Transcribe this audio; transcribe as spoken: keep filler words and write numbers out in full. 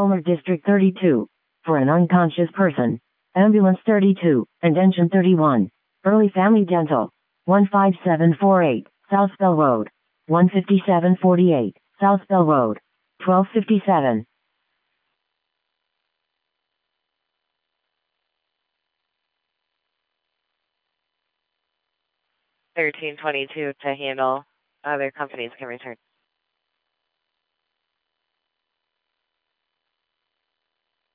Homer District thirty-two. For an unconscious person. Ambulance thirty-two, and engine thirty-one. Early Family Dental. one five seven four eight, South Bell Road. one fifty-seven forty-eight, South Bell Road. twelve fifty-seven. thirteen twenty-two to handle. Other companies can return.